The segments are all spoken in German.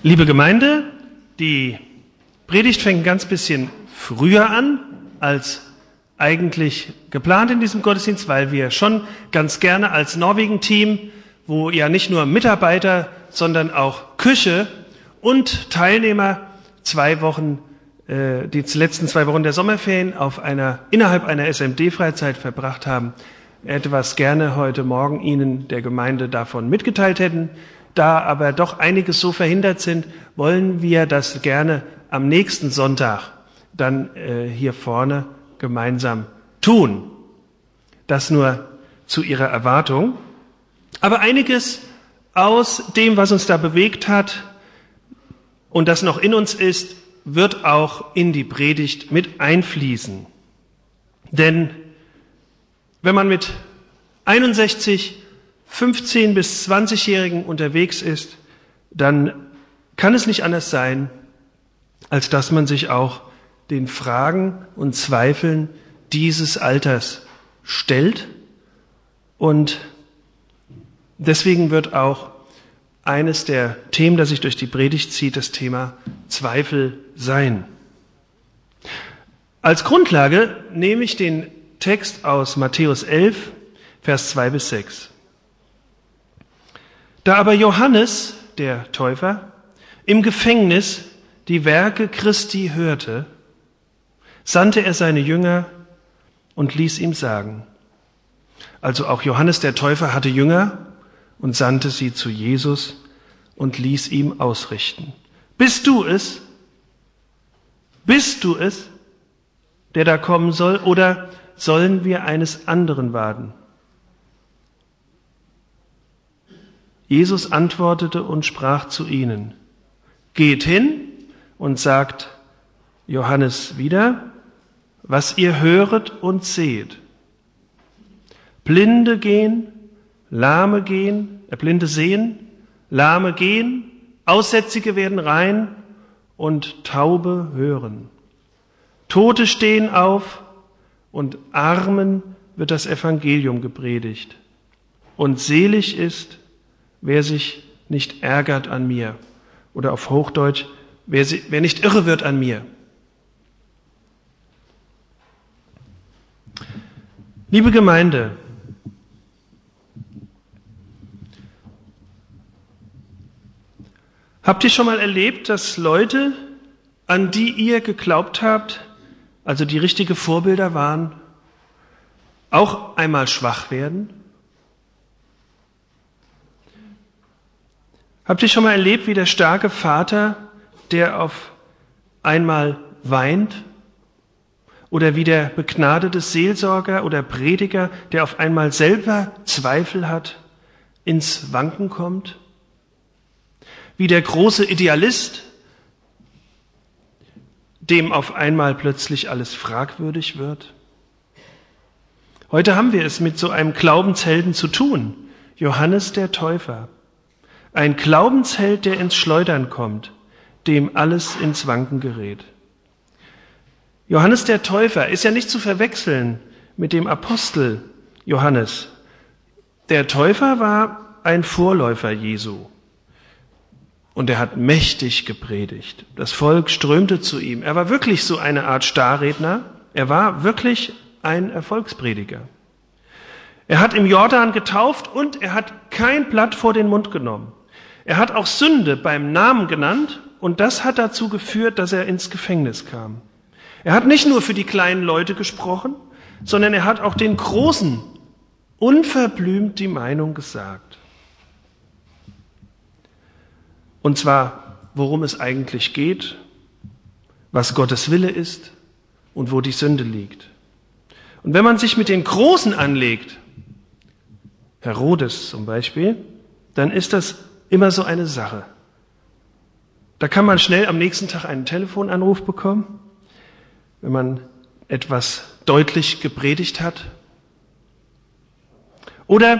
Liebe Gemeinde, die Predigt fängt ein ganz bisschen früher an als eigentlich geplant in diesem Gottesdienst, weil wir schon ganz gerne als Norwegen-Team, wo ja nicht nur Mitarbeiter, sondern auch Küche und Teilnehmer die letzten 2 Wochen der Sommerferien innerhalb einer SMD-Freizeit verbracht haben, etwas gerne heute Morgen Ihnen der Gemeinde davon mitgeteilt hätten. Da aber doch einiges so verhindert sind, wollen wir das gerne am nächsten Sonntag dann hier vorne gemeinsam tun. Das nur zu Ihrer Erwartung. Aber einiges aus dem, was uns da bewegt hat und das noch in uns ist, wird auch in die Predigt mit einfließen. Denn wenn man mit 61 15- bis 20-Jährigen unterwegs ist, dann kann es nicht anders sein, als dass man sich auch den Fragen und Zweifeln dieses Alters stellt. Und deswegen wird auch eines der Themen, das sich durch die Predigt zieht, das Thema Zweifel sein. Als Grundlage nehme ich den Text aus Matthäus 11, Vers 2 bis 6. Da aber Johannes, der Täufer, im Gefängnis die Werke Christi hörte, sandte er seine Jünger und ließ ihm sagen. Also auch Johannes der Täufer hatte Jünger und sandte sie zu Jesus und ließ ihm ausrichten. Bist du es? Bist du es, der da kommen soll, oder sollen wir eines anderen warten? Jesus antwortete und sprach zu ihnen, geht hin und sagt Johannes wieder, was ihr höret und seht. Blinde sehen, Lahme gehen, Aussätzige werden rein und Taube hören. Tote stehen auf und Armen wird das Evangelium gepredigt. Und selig ist, wer sich nicht ärgert an mir. Oder auf Hochdeutsch, wer nicht irre wird an mir. Liebe Gemeinde, habt ihr schon mal erlebt, dass Leute, an die ihr geglaubt habt, also die richtige Vorbilder waren, auch einmal schwach werden? Habt ihr schon mal erlebt, wie der starke Vater, der auf einmal weint? Oder wie der begnadete Seelsorger oder Prediger, der auf einmal selber Zweifel hat, ins Wanken kommt? Wie der große Idealist, dem auf einmal plötzlich alles fragwürdig wird? Heute haben wir es mit so einem Glaubenshelden zu tun, Johannes der Täufer. Ein Glaubensheld, der ins Schleudern kommt, dem alles ins Wanken gerät. Johannes der Täufer ist ja nicht zu verwechseln mit dem Apostel Johannes. Der Täufer war ein Vorläufer Jesu. Und er hat mächtig gepredigt. Das Volk strömte zu ihm. Er war wirklich so eine Art Starredner. Er war wirklich ein Erfolgsprediger. Er hat im Jordan getauft und er hat kein Blatt vor den Mund genommen. Er hat auch Sünde beim Namen genannt und das hat dazu geführt, dass er ins Gefängnis kam. Er hat nicht nur für die kleinen Leute gesprochen, sondern er hat auch den Großen unverblümt die Meinung gesagt. Und zwar, worum es eigentlich geht, was Gottes Wille ist und wo die Sünde liegt. Und wenn man sich mit den Großen anlegt, Herodes zum Beispiel, dann ist das immer so eine Sache. Da kann man schnell am nächsten Tag einen Telefonanruf bekommen, wenn man etwas deutlich gepredigt hat. Oder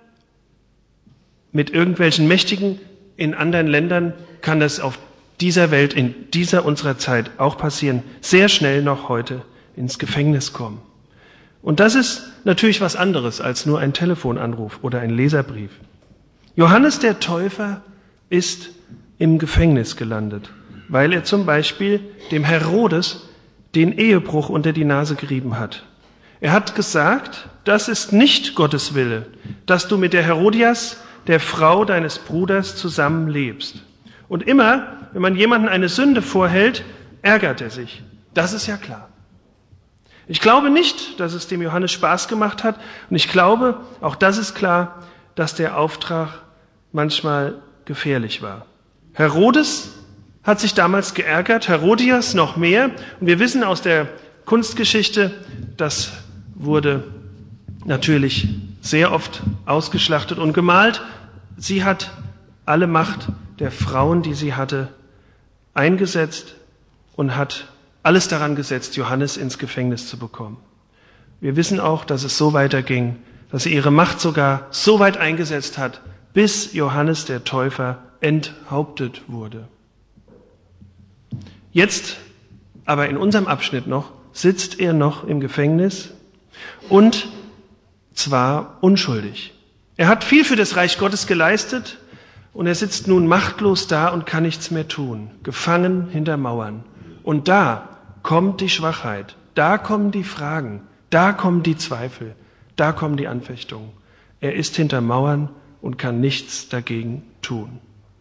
mit irgendwelchen Mächtigen in anderen Ländern kann das auf dieser Welt, in dieser unserer Zeit auch passieren, sehr schnell noch heute ins Gefängnis kommen. Und das ist natürlich was anderes als nur ein Telefonanruf oder ein Leserbrief. Johannes der Täufer ist im Gefängnis gelandet, weil er zum Beispiel dem Herodes den Ehebruch unter die Nase gerieben hat. Er hat gesagt, das ist nicht Gottes Wille, dass du mit der Herodias, der Frau deines Bruders, zusammenlebst. Und immer, wenn man jemandem eine Sünde vorhält, ärgert er sich. Das ist ja klar. Ich glaube nicht, dass es dem Johannes Spaß gemacht hat. Und ich glaube, auch das ist klar, dass der Auftrag manchmal gefährlich war. Herodes hat sich damals geärgert, Herodias noch mehr. Und wir wissen aus der Kunstgeschichte, das wurde natürlich sehr oft ausgeschlachtet und gemalt. Sie hat alle Macht der Frauen, die sie hatte, eingesetzt und hat alles daran gesetzt, Johannes ins Gefängnis zu bekommen. Wir wissen auch, dass es so weiterging, dass sie ihre Macht sogar so weit eingesetzt hat, bis Johannes der Täufer enthauptet wurde. Jetzt, aber in unserem Abschnitt noch, sitzt er noch im Gefängnis und zwar unschuldig. Er hat viel für das Reich Gottes geleistet und er sitzt nun machtlos da und kann nichts mehr tun, gefangen hinter Mauern. Und da kommt die Schwachheit, da kommen die Fragen, da kommen die Zweifel, da kommen die Anfechtungen. Er ist hinter Mauern und kann nichts dagegen tun.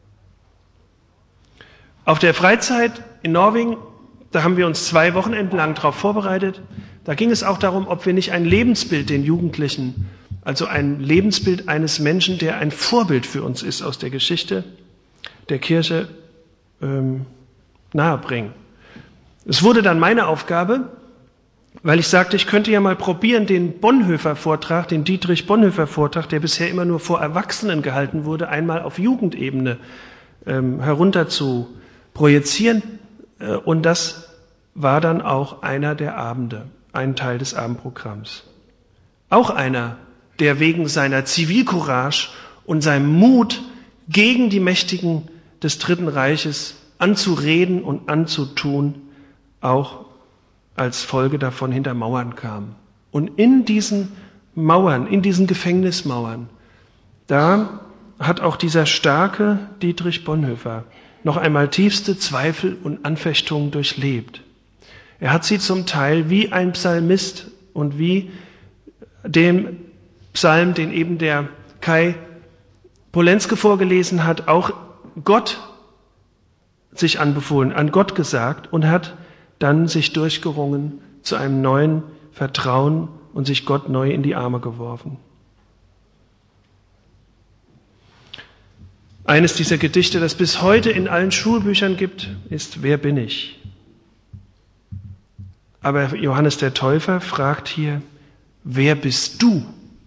Auf der Freizeit in Norwegen, da haben wir uns 2 Wochenenden lang darauf vorbereitet. Da ging es auch darum, ob wir nicht ein Lebensbild den Jugendlichen, also ein Lebensbild eines Menschen, der ein Vorbild für uns ist aus der Geschichte der Kirche, nahebringen. Es wurde dann meine Aufgabe, weil ich sagte, ich könnte ja mal probieren, den Bonhoeffer-Vortrag, den Dietrich Bonhoeffer-Vortrag, der bisher immer nur vor Erwachsenen gehalten wurde, einmal auf Jugendebene herunter zu projizieren. Und das war dann auch einer der Abende, ein Teil des Abendprogramms. Auch einer, der wegen seiner Zivilcourage und seinem Mut gegen die Mächtigen des Dritten Reiches anzureden und anzutun, auch als Folge davon hinter Mauern kam. Und in diesen Mauern, in diesen Gefängnismauern, da hat auch dieser starke Dietrich Bonhoeffer noch einmal tiefste Zweifel und Anfechtungen durchlebt. Er hat sie zum Teil wie ein Psalmist und wie dem Psalm, den eben der Kai Polenske vorgelesen hat, auch Gott sich anbefohlen, an Gott gesagt und hat dann sich durchgerungen zu einem neuen Vertrauen und sich Gott neu in die Arme geworfen. Eines dieser Gedichte, das bis heute in allen Schulbüchern gibt, ist Wer bin ich? Aber Johannes der Täufer fragt hier, wer bist du?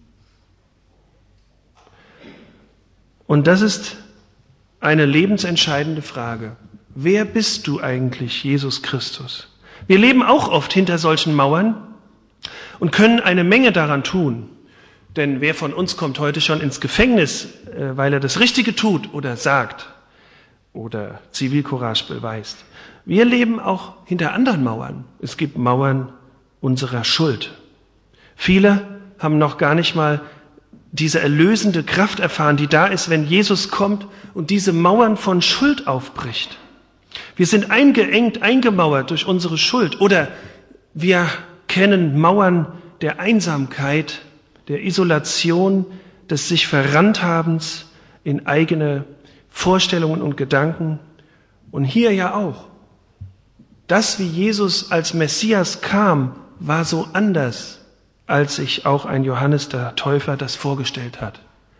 Und das ist eine lebensentscheidende Frage. Wer bist du eigentlich, Jesus Christus? Wir leben auch oft hinter solchen Mauern und können eine Menge daran tun. Denn wer von uns kommt heute schon ins Gefängnis, weil er das Richtige tut oder sagt oder Zivilcourage beweist? Wir leben auch hinter anderen Mauern. Es gibt Mauern unserer Schuld. Viele haben noch gar nicht mal diese erlösende Kraft erfahren, die da ist, wenn Jesus kommt und diese Mauern von Schuld aufbricht. Wir sind eingeengt, eingemauert durch unsere Schuld oder wir kennen Mauern der Einsamkeit, der Isolation, des sich Verrannthabens in eigene Vorstellungen und Gedanken. Und hier ja auch. Das, wie Jesus als Messias kam, war so anders, als sich auch ein Johannes der Täufer das vorgestellt hat.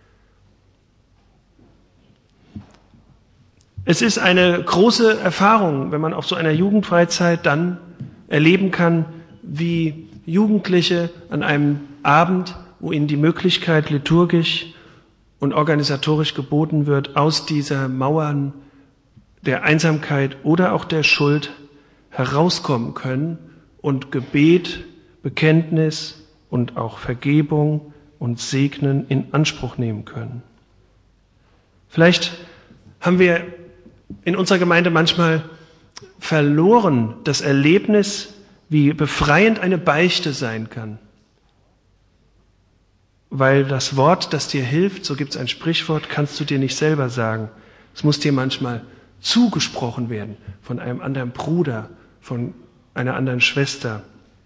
Es ist eine große Erfahrung, wenn man auf so einer Jugendfreizeit dann erleben kann, wie Jugendliche an einem Abend, wo ihnen die Möglichkeit liturgisch und organisatorisch geboten wird, aus dieser Mauern der Einsamkeit oder auch der Schuld herauskommen können und Gebet, Bekenntnis und auch Vergebung und Segnen in Anspruch nehmen können. Vielleicht haben wir in unserer Gemeinde manchmal verloren das Erlebnis, wie befreiend eine Beichte sein kann. Weil das Wort, das dir hilft, so gibt es ein Sprichwort, kannst du dir nicht selber sagen. Es muss dir manchmal zugesprochen werden von einem anderen Bruder, von einer anderen Schwester.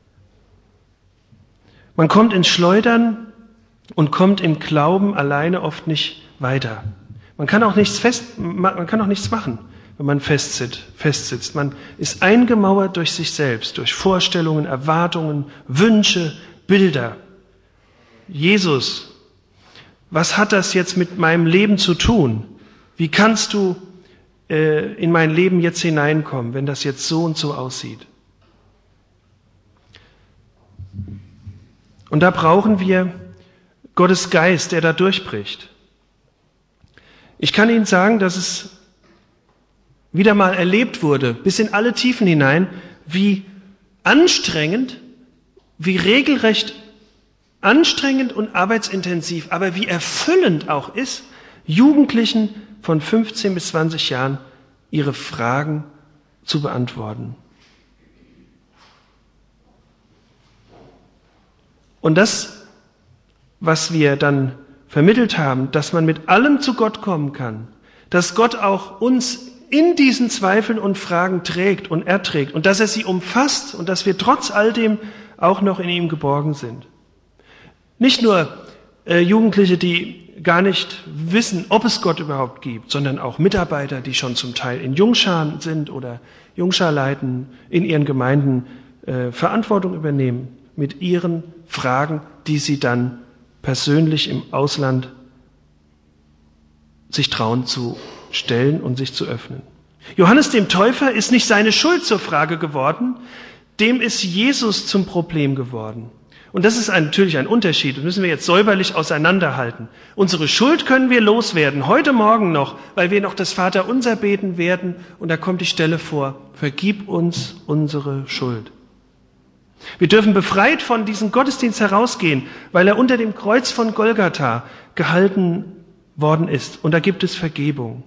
Man kommt ins Schleudern und kommt im Glauben alleine oft nicht weiter. Man kann auch nichts machen, wenn man festsitzt. Man ist eingemauert durch sich selbst, durch Vorstellungen, Erwartungen, Wünsche, Bilder. Jesus, was hat das jetzt mit meinem Leben zu tun? Wie kannst du in mein Leben jetzt hineinkommen, wenn das jetzt so und so aussieht? Und da brauchen wir Gottes Geist, der da durchbricht. Ich kann Ihnen sagen, dass es wieder mal erlebt wurde, bis in alle Tiefen hinein, wie anstrengend, wie regelrecht anstrengend und arbeitsintensiv, aber wie erfüllend auch ist, Jugendlichen von 15 bis 20 Jahren ihre Fragen zu beantworten. Und das, was wir dann vermittelt haben, dass man mit allem zu Gott kommen kann, dass Gott auch uns in diesen Zweifeln und Fragen trägt und erträgt und dass er sie umfasst und dass wir trotz all dem auch noch in ihm geborgen sind. Nicht nur Jugendliche, die gar nicht wissen, ob es Gott überhaupt gibt, sondern auch Mitarbeiter, die schon zum Teil in Jungscharen sind oder Jungschar leiten, in ihren Gemeinden Verantwortung übernehmen mit ihren Fragen, die sie dann persönlich im Ausland sich trauen zu stellen und sich zu öffnen. Johannes dem Täufer ist nicht seine Schuld zur Frage geworden, dem ist Jesus zum Problem geworden. Und das ist natürlich ein Unterschied, das müssen wir jetzt säuberlich auseinanderhalten. Unsere Schuld können wir loswerden, heute Morgen noch, weil wir noch das Vaterunser beten werden und da kommt die Stelle vor, vergib uns unsere Schuld. Wir dürfen befreit von diesem Gottesdienst herausgehen, weil er unter dem Kreuz von Golgatha gehalten worden ist und da gibt es Vergebung.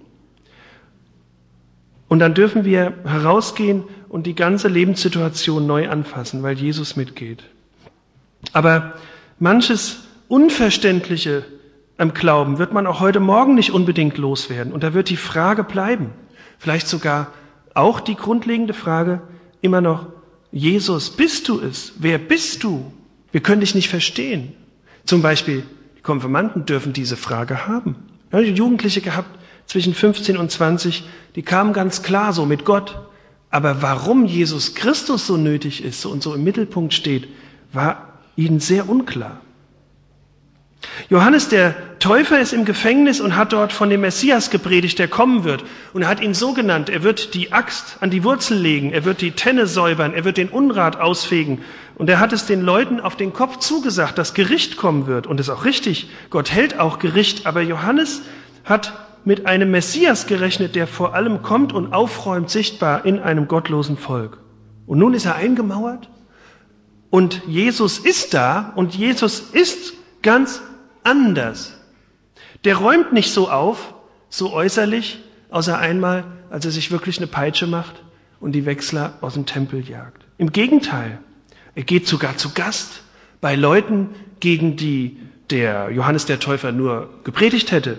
Und dann dürfen wir herausgehen und die ganze Lebenssituation neu anfassen, weil Jesus mitgeht. Aber manches Unverständliche am Glauben wird man auch heute Morgen nicht unbedingt loswerden. Und da wird die Frage bleiben, vielleicht sogar auch die grundlegende Frage immer noch, Jesus, bist du es? Wer bist du? Wir können dich nicht verstehen. Zum Beispiel, die Konfirmanden dürfen diese Frage haben. Ich habe Jugendliche gehabt, zwischen 15 und 20, die kamen ganz klar so mit Gott. Aber warum Jesus Christus so nötig ist und so im Mittelpunkt steht, war ihnen sehr unklar. Johannes der Täufer ist im Gefängnis und hat dort von dem Messias gepredigt, der kommen wird. Und er hat ihn so genannt, er wird die Axt an die Wurzel legen, er wird die Tenne säubern, er wird den Unrat ausfegen. Und er hat es den Leuten auf den Kopf zugesagt, dass Gericht kommen wird. Und das ist auch richtig, Gott hält auch Gericht. Aber Johannes hat mit einem Messias gerechnet, der vor allem kommt und aufräumt sichtbar in einem gottlosen Volk. Und nun ist er eingemauert. Und Jesus ist da und Jesus ist ganz anders. Der räumt nicht so auf, so äußerlich, außer einmal, als er sich wirklich eine Peitsche macht und die Wechsler aus dem Tempel jagt. Im Gegenteil, er geht sogar zu Gast bei Leuten, gegen die der Johannes der Täufer nur gepredigt hätte,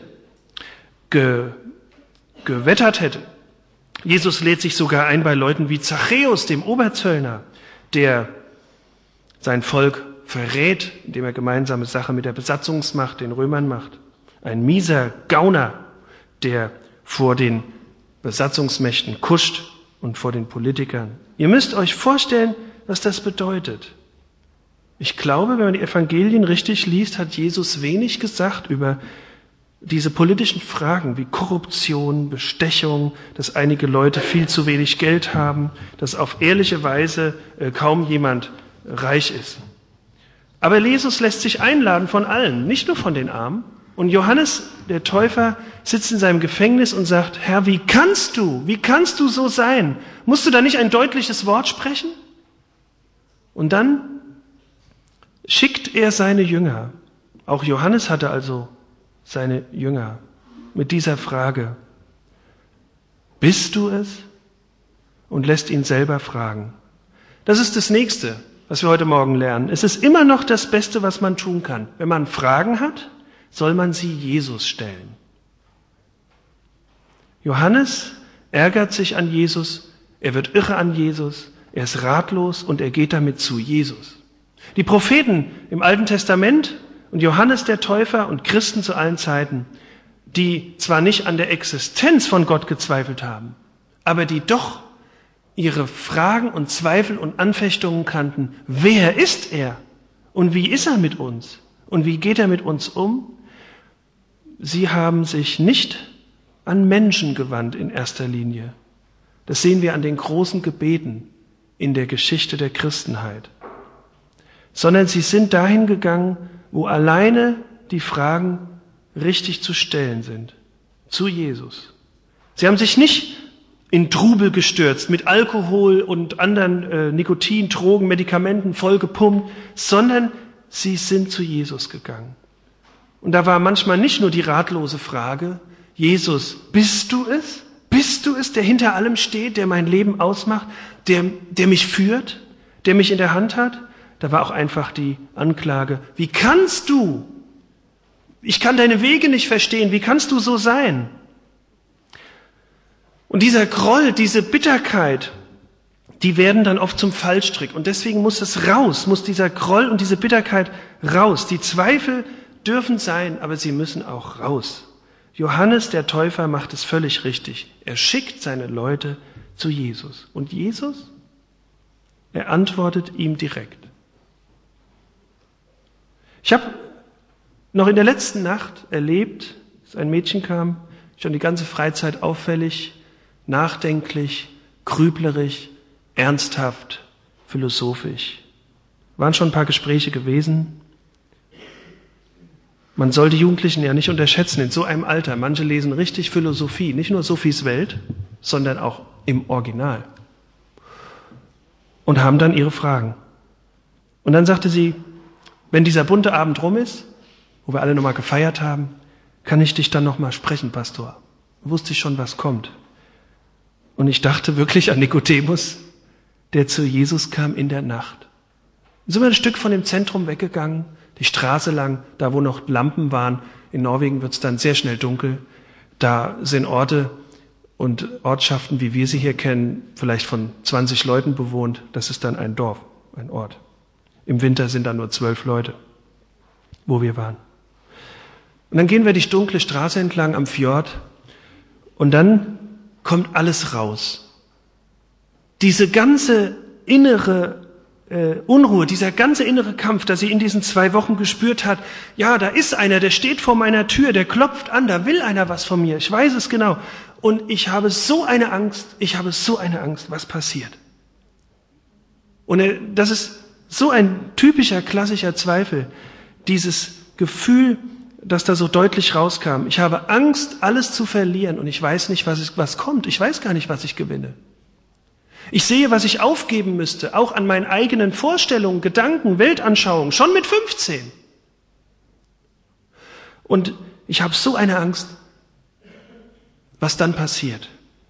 gewettert hätte. Jesus lädt sich sogar ein bei Leuten wie Zachäus, dem Oberzöllner, der sein Volk verrät, indem er gemeinsame Sache mit der Besatzungsmacht, den Römern macht. Ein mieser Gauner, der vor den Besatzungsmächten kuscht und vor den Politikern. Ihr müsst euch vorstellen, was das bedeutet. Ich glaube, wenn man die Evangelien richtig liest, hat Jesus wenig gesagt über diese politischen Fragen wie Korruption, Bestechung, dass einige Leute viel zu wenig Geld haben, dass auf ehrliche Weise kaum jemand reich ist. Aber Jesus lässt sich einladen von allen, nicht nur von den Armen. Und Johannes, der Täufer, sitzt in seinem Gefängnis und sagt, Herr, wie kannst du so sein? Musst du da nicht ein deutliches Wort sprechen? Und dann schickt er seine Jünger. Auch Johannes hatte also seine Jünger mit dieser Frage, bist du es? Und lässt ihn selber fragen. Das ist das Nächste, was wir heute Morgen lernen. Es ist immer noch das Beste, was man tun kann. Wenn man Fragen hat, soll man sie Jesus stellen. Johannes ärgert sich an Jesus, er wird irre an Jesus, er ist ratlos und er geht damit zu Jesus. Die Propheten im Alten Testament und Johannes der Täufer und Christen zu allen Zeiten, die zwar nicht an der Existenz von Gott gezweifelt haben, aber die doch ihre Fragen und Zweifel und Anfechtungen kannten. Wer ist er? Und wie ist er mit uns? Und wie geht er mit uns um? Sie haben sich nicht an Menschen gewandt in erster Linie. Das sehen wir an den großen Gebeten in der Geschichte der Christenheit. Sondern sie sind dahin gegangen, wo alleine die Fragen richtig zu stellen sind. Zu Jesus. Sie haben sich nicht in Trubel gestürzt, mit Alkohol und anderen Nikotin, Drogen, Medikamenten voll gepumpt, sondern sie sind zu Jesus gegangen. Und da war manchmal nicht nur die ratlose Frage, Jesus, bist du es? Bist du es, der hinter allem steht, der mein Leben ausmacht, der mich führt, der mich in der Hand hat? Da war auch einfach die Anklage, wie kannst du? Ich kann deine Wege nicht verstehen, wie kannst du so sein? Und dieser Groll, diese Bitterkeit, die werden dann oft zum Fallstrick. Und deswegen muss es raus, muss dieser Groll und diese Bitterkeit raus. Die Zweifel dürfen sein, aber sie müssen auch raus. Johannes der Täufer macht es völlig richtig. Er schickt seine Leute zu Jesus. Und Jesus, er antwortet ihm direkt. Ich habe noch in der letzten Nacht erlebt, dass ein Mädchen kam, schon die ganze Freizeit auffällig, nachdenklich, grüblerisch, ernsthaft, philosophisch. Waren schon ein paar Gespräche gewesen. Man soll die Jugendlichen ja nicht unterschätzen in so einem Alter. Manche lesen richtig Philosophie, nicht nur Sophies Welt, sondern auch im Original. Und haben dann ihre Fragen. Und dann sagte sie, wenn dieser bunte Abend rum ist, wo wir alle nochmal gefeiert haben, kann ich dich dann nochmal sprechen, Pastor. Wusste ich schon, was kommt. Und ich dachte wirklich an Nikodemus, der zu Jesus kam in der Nacht. Dann sind wir ein Stück von dem Zentrum weggegangen, die Straße lang, da wo noch Lampen waren. In Norwegen wird es dann sehr schnell dunkel. Da sind Orte und Ortschaften, wie wir sie hier kennen, vielleicht von 20 Leuten bewohnt. Das ist dann ein Dorf, ein Ort. Im Winter sind da nur 12 Leute, wo wir waren. Und dann gehen wir die dunkle Straße entlang am Fjord und dann kommt alles raus. Diese ganze innere Unruhe, dieser ganze innere Kampf, dass sie in diesen 2 Wochen gespürt hat, ja, da ist einer, der steht vor meiner Tür, der klopft an, da will einer was von mir, ich weiß es genau. Und ich habe so eine Angst, was passiert. Und das ist so ein typischer, klassischer Zweifel, dieses Gefühl, das da so deutlich rauskam. Ich habe Angst, alles zu verlieren und ich weiß nicht, was kommt. Ich weiß gar nicht, was ich gewinne. Ich sehe, was ich aufgeben müsste, auch an meinen eigenen Vorstellungen, Gedanken, Weltanschauungen, schon mit 15. Und ich habe so eine Angst, was dann passiert.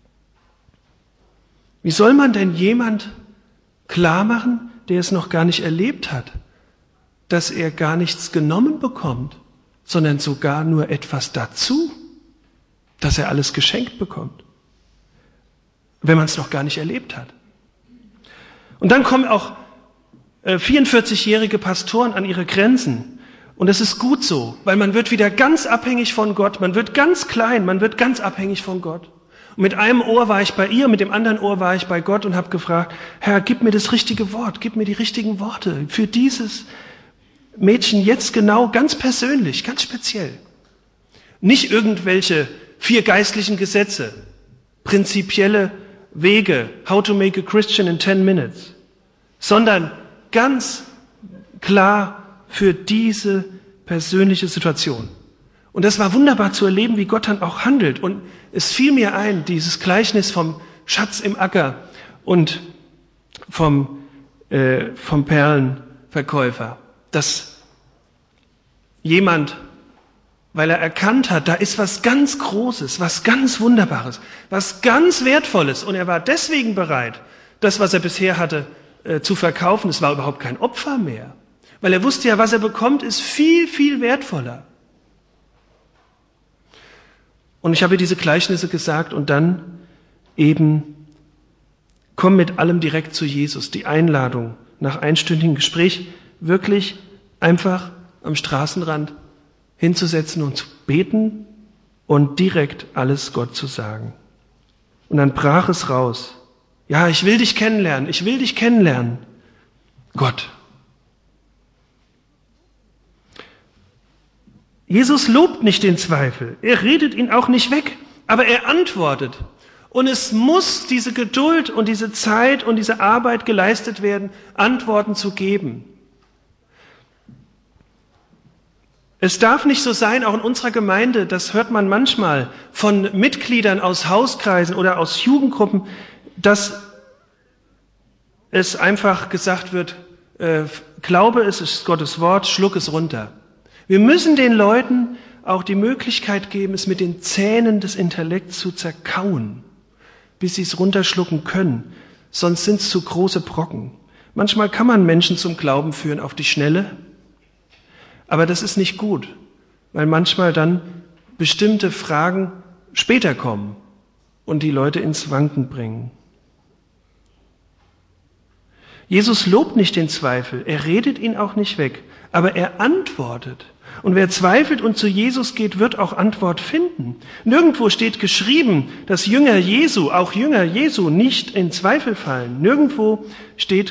Wie soll man denn jemand klar machen, der es noch gar nicht erlebt hat, dass er gar nichts genommen bekommt, sondern sogar nur etwas dazu, dass er alles geschenkt bekommt, wenn man es noch gar nicht erlebt hat. Und dann kommen auch 44-jährige Pastoren an ihre Grenzen. Und es ist gut so, weil man wird wieder ganz abhängig von Gott, man wird ganz klein, man wird ganz abhängig von Gott. Und mit einem Ohr war ich bei ihr, mit dem anderen Ohr war ich bei Gott und habe gefragt, Herr, gib mir das richtige Wort, gib mir die richtigen Worte für dieses Mädchen jetzt genau, ganz persönlich, ganz speziell. Nicht irgendwelche 4 geistlichen Gesetze, prinzipielle Wege, how to make a Christian in 10 minutes, sondern ganz klar für diese persönliche Situation. Und das war wunderbar zu erleben, wie Gott dann auch handelt. Und es fiel mir ein, dieses Gleichnis vom Schatz im Acker und vom Perlenverkäufer, dass jemand, weil er erkannt hat, da ist was ganz Großes, was ganz Wunderbares, was ganz Wertvolles. Und er war deswegen bereit, das, was er bisher hatte, zu verkaufen. Es war überhaupt kein Opfer mehr. Weil er wusste ja, was er bekommt, ist viel, viel wertvoller. Und ich habe diese Gleichnisse gesagt und dann eben, komm mit allem direkt zu Jesus. Die Einladung nach einstündigem Gespräch wirklich einfach am Straßenrand hinzusetzen und zu beten und direkt alles Gott zu sagen. Und dann brach es raus. Ja, ich will dich kennenlernen, ich will dich kennenlernen. Gott. Jesus lobt nicht den Zweifel, er redet ihn auch nicht weg, aber er antwortet. Und es muss diese Geduld und diese Zeit und diese Arbeit geleistet werden, Antworten zu geben. Es darf nicht so sein, auch in unserer Gemeinde, das hört man manchmal von Mitgliedern aus Hauskreisen oder aus Jugendgruppen, dass es einfach gesagt wird, glaube es ist Gottes Wort, schluck es runter. Wir müssen den Leuten auch die Möglichkeit geben, es mit den Zähnen des Intellekts zu zerkauen, bis sie es runterschlucken können. Sonst sind es zu große Brocken. Manchmal kann man Menschen zum Glauben führen auf die Schnelle, aber das ist nicht gut, weil manchmal dann bestimmte Fragen später kommen und die Leute ins Wanken bringen. Jesus lobt nicht den Zweifel, er redet ihn auch nicht weg, aber er antwortet. Und wer zweifelt und zu Jesus geht, wird auch Antwort finden. Nirgendwo steht geschrieben, dass Jünger Jesu, auch Jünger Jesu, nicht in Zweifel fallen. Nirgendwo steht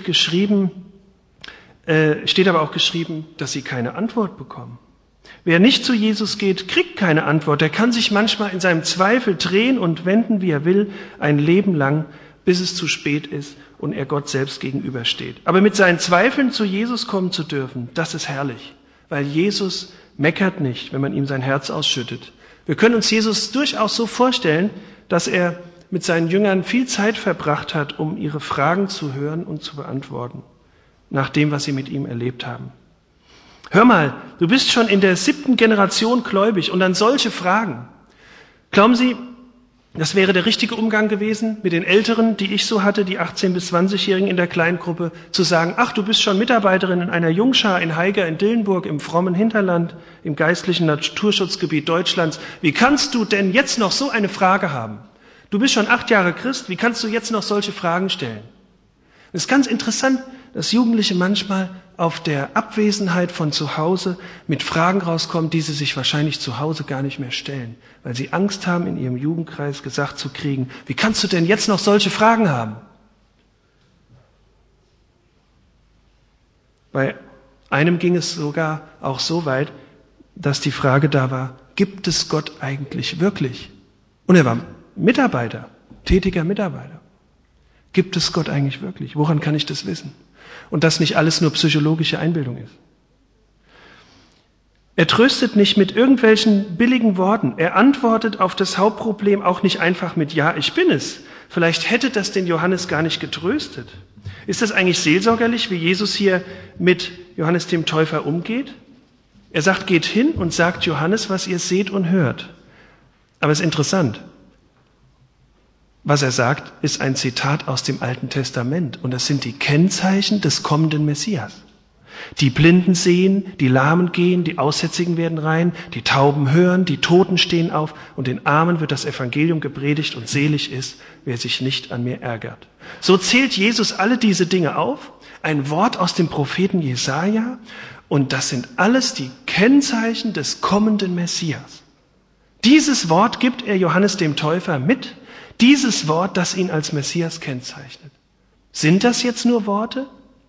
aber auch geschrieben, dass sie keine Antwort bekommen. Wer nicht zu Jesus geht, kriegt keine Antwort. Er kann sich manchmal in seinem Zweifel drehen und wenden, wie er will, ein Leben lang, bis es zu spät ist und er Gott selbst gegenübersteht. Aber mit seinen Zweifeln zu Jesus kommen zu dürfen, das ist herrlich, weil Jesus meckert nicht, wenn man ihm sein Herz ausschüttet. Wir können uns Jesus durchaus so vorstellen, dass er mit seinen Jüngern viel Zeit verbracht hat, um ihre Fragen zu hören und zu beantworten, nach dem, was sie mit ihm erlebt haben. Hör mal, du bist schon in der 7. Generation gläubig und dann solche Fragen. Glauben Sie, das wäre der richtige Umgang gewesen mit den Älteren, die ich so hatte, die 18- bis 20-Jährigen in der Kleingruppe, zu sagen, ach, du bist schon Mitarbeiterin in einer Jungschar in Haiger in Dillenburg, im frommen Hinterland, im geistlichen Naturschutzgebiet Deutschlands. Wie kannst du denn jetzt noch so eine Frage haben? Du bist schon 8 Jahre Christ, wie kannst du jetzt noch solche Fragen stellen? Es ist ganz interessant, dass Jugendliche manchmal auf der Abwesenheit von zu Hause mit Fragen rauskommen, die sie sich wahrscheinlich zu Hause gar nicht mehr stellen, weil sie Angst haben, in ihrem Jugendkreis gesagt zu kriegen, wie kannst du denn jetzt noch solche Fragen haben? Bei einem ging es sogar auch so weit, dass die Frage da war, gibt es Gott eigentlich wirklich? Und er war Mitarbeiter, tätiger Mitarbeiter. Gibt es Gott eigentlich wirklich? Woran kann ich das wissen? Und dass nicht alles nur psychologische Einbildung ist. Er tröstet nicht mit irgendwelchen billigen Worten. Er antwortet auf das Hauptproblem auch nicht einfach mit Ja, ich bin es. Vielleicht hätte das den Johannes gar nicht getröstet. Ist das eigentlich seelsorgerlich, wie Jesus hier mit Johannes dem Täufer umgeht? Er sagt, geht hin und sagt Johannes, was ihr seht und hört. Aber es ist interessant. Was er sagt, ist ein Zitat aus dem Alten Testament. Und das sind die Kennzeichen des kommenden Messias. Die Blinden sehen, die Lahmen gehen, die Aussätzigen werden rein, die Tauben hören, die Toten stehen auf und den Armen wird das Evangelium gepredigt und selig ist, wer sich nicht an mir ärgert. So zählt Jesus alle diese Dinge auf, ein Wort aus dem Propheten Jesaja, und das sind alles die Kennzeichen des kommenden Messias. Dieses Wort gibt er Johannes dem Täufer mit, dieses Wort, das ihn als Messias kennzeichnet. Sind das jetzt nur Worte?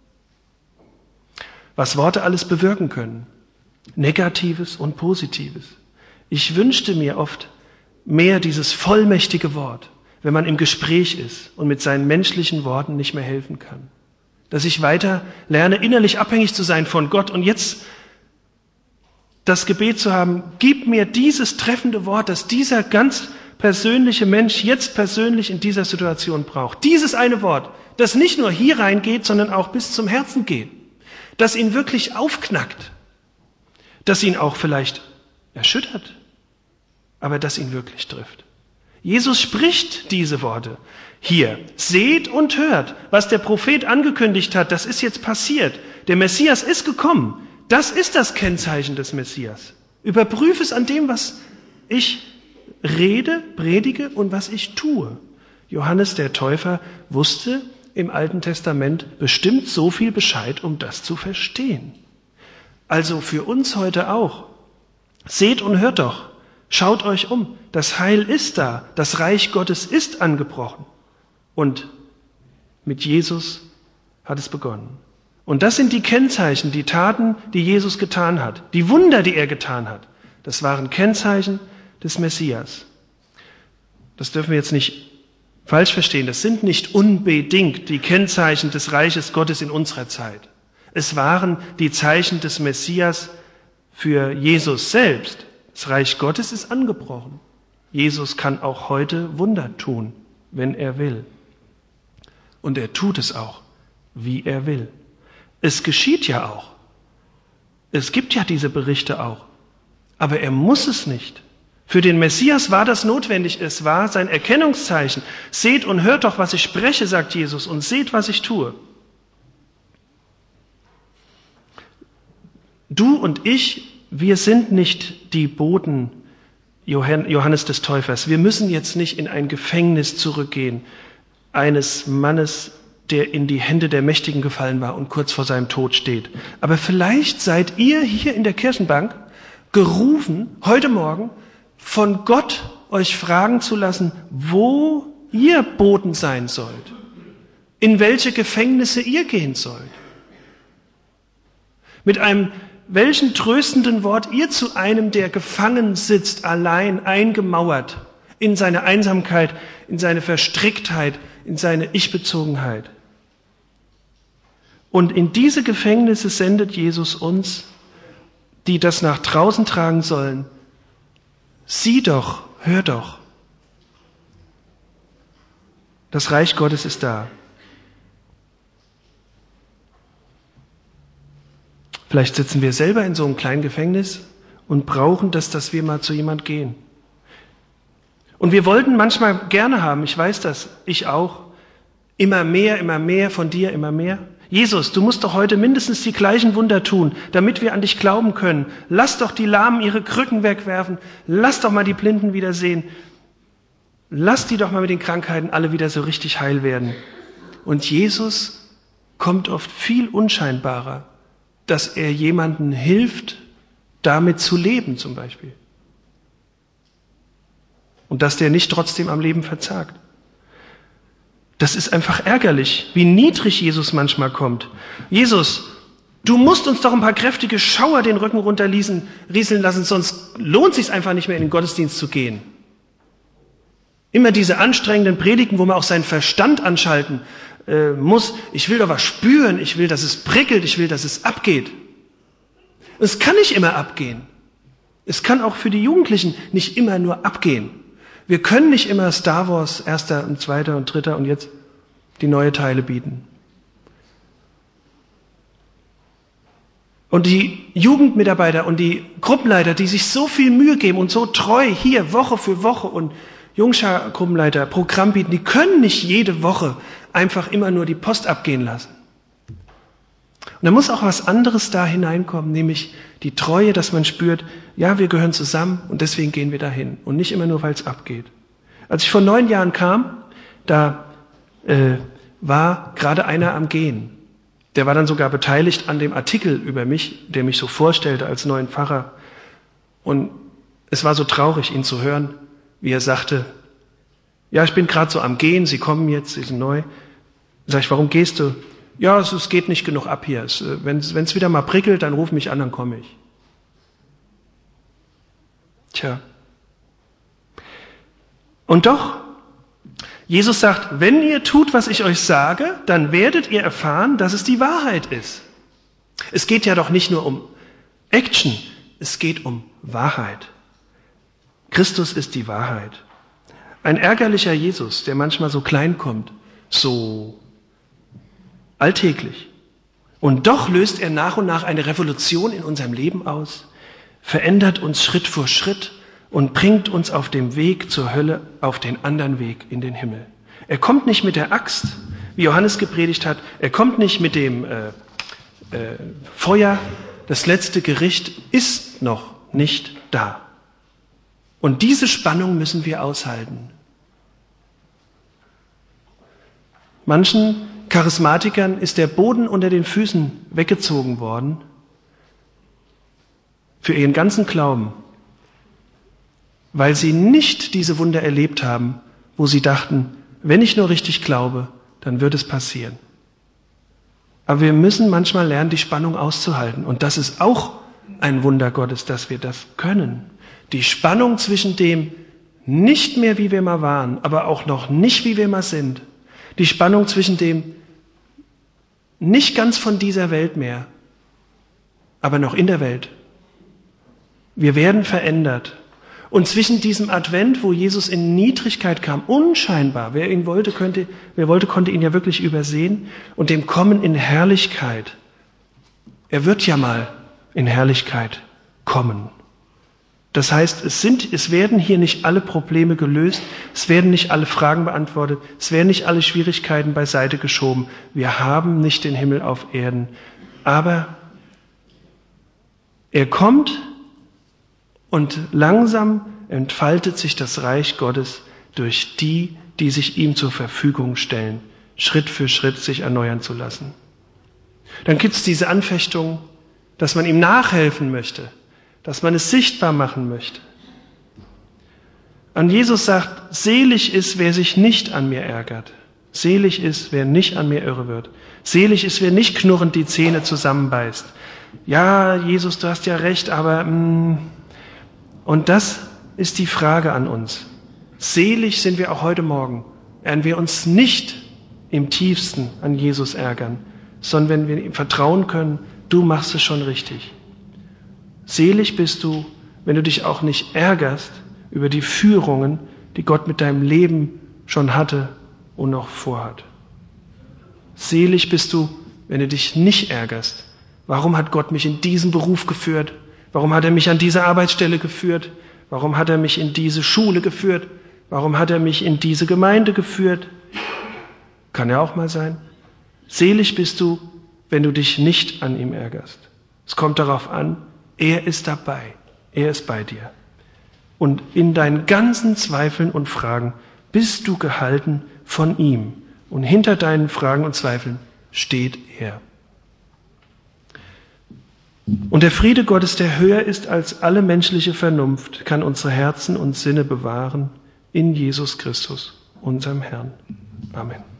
Was Worte alles bewirken können. Negatives und Positives. Ich wünschte mir oft mehr dieses vollmächtige Wort, wenn man im Gespräch ist und mit seinen menschlichen Worten nicht mehr helfen kann. Dass ich weiter lerne, innerlich abhängig zu sein von Gott und jetzt das Gebet zu haben, gib mir dieses treffende Wort, das dieser ganz persönliche Mensch jetzt persönlich in dieser Situation braucht. Dieses eine Wort, das nicht nur hier reingeht, sondern auch bis zum Herzen geht. Das ihn wirklich aufknackt. Das ihn auch vielleicht erschüttert, aber das ihn wirklich trifft. Jesus spricht diese Worte hier. Seht und hört, was der Prophet angekündigt hat, das ist jetzt passiert. Der Messias ist gekommen. Das ist das Kennzeichen des Messias. Überprüfe es an dem, was ich rede, predige und was ich tue. Johannes der Täufer wusste im Alten Testament bestimmt so viel Bescheid, um das zu verstehen. Also für uns heute auch. Seht und hört doch, schaut euch um, das Heil ist da, das Reich Gottes ist angebrochen. Und mit Jesus hat es begonnen. Und das sind die Kennzeichen, die Taten, die Jesus getan hat, die Wunder, die er getan hat. Das waren Kennzeichen des Messias. Das dürfen wir jetzt nicht falsch verstehen. Das sind nicht unbedingt die Kennzeichen des Reiches Gottes in unserer Zeit. Es waren die Zeichen des Messias für Jesus selbst. Das Reich Gottes ist angebrochen. Jesus kann auch heute Wunder tun, wenn er will. Und er tut es auch, wie er will. Es geschieht ja auch. Es gibt ja diese Berichte auch. Aber er muss es nicht. Für den Messias war das notwendig. Es war sein Erkennungszeichen. Seht und hört doch, was ich spreche, sagt Jesus, und seht, was ich tue. Du und ich, wir sind nicht die Boten Johannes des Täufers. Wir müssen jetzt nicht in ein Gefängnis zurückgehen, eines Mannes, der in die Hände der Mächtigen gefallen war und kurz vor seinem Tod steht. Aber vielleicht seid ihr hier in der Kirchenbank gerufen, heute Morgen, von Gott euch fragen zu lassen, wo ihr Boten sein sollt, in welche Gefängnisse ihr gehen sollt, mit einem welchen tröstenden Wort ihr zu einem, der gefangen sitzt, allein, eingemauert, in seine Einsamkeit, in seine Verstricktheit, in seine Ich-Bezogenheit. Und in diese Gefängnisse sendet Jesus uns, die das nach draußen tragen sollen. Sieh doch, hör doch. Das Reich Gottes ist da. Vielleicht sitzen wir selber in so einem kleinen Gefängnis und brauchen das, dass wir mal zu jemand gehen. Und wir wollten manchmal gerne haben, ich weiß das, ich auch, immer mehr von dir, immer mehr. Jesus, du musst doch heute mindestens die gleichen Wunder tun, damit wir an dich glauben können. Lass doch die Lahmen ihre Krücken wegwerfen, lass doch mal die Blinden wieder sehen, lass die doch mal mit den Krankheiten alle wieder so richtig heil werden. Und Jesus kommt oft viel unscheinbarer, dass er jemandem hilft, damit zu leben zum Beispiel. Und dass der nicht trotzdem am Leben verzagt. Das ist einfach ärgerlich, wie niedrig Jesus manchmal kommt. Jesus, du musst uns doch ein paar kräftige Schauer den Rücken runterrieseln lassen, sonst lohnt es sich einfach nicht mehr in den Gottesdienst zu gehen. Immer diese anstrengenden Predigten, wo man auch seinen Verstand anschalten muss. Ich will doch was spüren, ich will, dass es prickelt, ich will, dass es abgeht. Es kann nicht immer abgehen. Es kann auch für die Jugendlichen nicht immer nur abgehen. Wir können nicht immer Star Wars 1. und 2. und 3. und jetzt die neue Teile bieten. Und die Jugendmitarbeiter und die Gruppenleiter, die sich so viel Mühe geben und so treu hier Woche für Woche und Jungschar-Gruppenleiter Programm bieten, die können nicht jede Woche einfach immer nur die Post abgehen lassen. Und da muss auch was anderes da hineinkommen, nämlich die Treue, dass man spürt, ja, wir gehören zusammen und deswegen gehen wir dahin und nicht immer nur, weil es abgeht. Als ich vor 9 Jahren kam, da war gerade einer am Gehen. Der war dann sogar beteiligt an dem Artikel über mich, der mich so vorstellte als neuen Pfarrer. Und es war so traurig, ihn zu hören, wie er sagte, ja, ich bin gerade so am Gehen, Sie kommen jetzt, Sie sind neu. Sag ich, warum gehst du? Ja, es geht nicht genug ab hier. Wenn es wieder mal prickelt, dann ruf mich an, dann komme ich. Tja. Und doch, Jesus sagt, wenn ihr tut, was ich euch sage, dann werdet ihr erfahren, dass es die Wahrheit ist. Es geht ja doch nicht nur um Action, es geht um Wahrheit. Christus ist die Wahrheit. Ein ärgerlicher Jesus, der manchmal so klein kommt, so alltäglich. Und doch löst er nach und nach eine Revolution in unserem Leben aus, verändert uns Schritt für Schritt und bringt uns auf dem Weg zur Hölle auf den anderen Weg in den Himmel. Er kommt nicht mit der Axt, wie Johannes gepredigt hat. Er kommt nicht mit dem Feuer. Das letzte Gericht ist noch nicht da. Und diese Spannung müssen wir aushalten. Manchen Charismatikern ist der Boden unter den Füßen weggezogen worden für ihren ganzen Glauben, weil sie nicht diese Wunder erlebt haben, wo sie dachten, wenn ich nur richtig glaube, dann wird es passieren. Aber wir müssen manchmal lernen, die Spannung auszuhalten. Und das ist auch ein Wunder Gottes, dass wir das können. Die Spannung zwischen dem nicht mehr, wie wir mal waren, aber auch noch nicht, wie wir mal sind. Die Spannung zwischen dem nicht ganz von dieser Welt mehr, aber noch in der Welt. Wir werden verändert. Und zwischen diesem Advent, wo Jesus in Niedrigkeit kam, unscheinbar, wer wollte, konnte ihn ja wirklich übersehen, und dem Kommen in Herrlichkeit. Er wird ja mal in Herrlichkeit kommen. Das heißt, es werden hier nicht alle Probleme gelöst, es werden nicht alle Fragen beantwortet, es werden nicht alle Schwierigkeiten beiseite geschoben. Wir haben nicht den Himmel auf Erden, aber er kommt und langsam entfaltet sich das Reich Gottes durch die, die sich ihm zur Verfügung stellen, Schritt für Schritt sich erneuern zu lassen. Dann gibt es diese Anfechtung, dass man ihm nachhelfen möchte, dass man es sichtbar machen möchte. Und Jesus sagt, selig ist, wer sich nicht an mir ärgert. Selig ist, wer nicht an mir irre wird. Selig ist, wer nicht knurrend die Zähne zusammenbeißt. Ja, Jesus, du hast ja recht, aber... Und das ist die Frage an uns. Selig sind wir auch heute Morgen, wenn wir uns nicht im tiefsten an Jesus ärgern, sondern wenn wir ihm vertrauen können, du machst es schon richtig. Selig bist du, wenn du dich auch nicht ärgerst über die Führungen, die Gott mit deinem Leben schon hatte und noch vorhat. Selig bist du, wenn du dich nicht ärgerst. Warum hat Gott mich in diesen Beruf geführt? Warum hat er mich an diese Arbeitsstelle geführt? Warum hat er mich in diese Schule geführt? Warum hat er mich in diese Gemeinde geführt? Kann ja auch mal sein. Selig bist du, wenn du dich nicht an ihm ärgerst. Es kommt darauf an, er ist dabei. Er ist bei dir. Und in deinen ganzen Zweifeln und Fragen bist du gehalten von ihm. Und hinter deinen Fragen und Zweifeln steht er. Und der Friede Gottes, der höher ist als alle menschliche Vernunft, kann unsere Herzen und Sinne bewahren in Jesus Christus, unserem Herrn. Amen.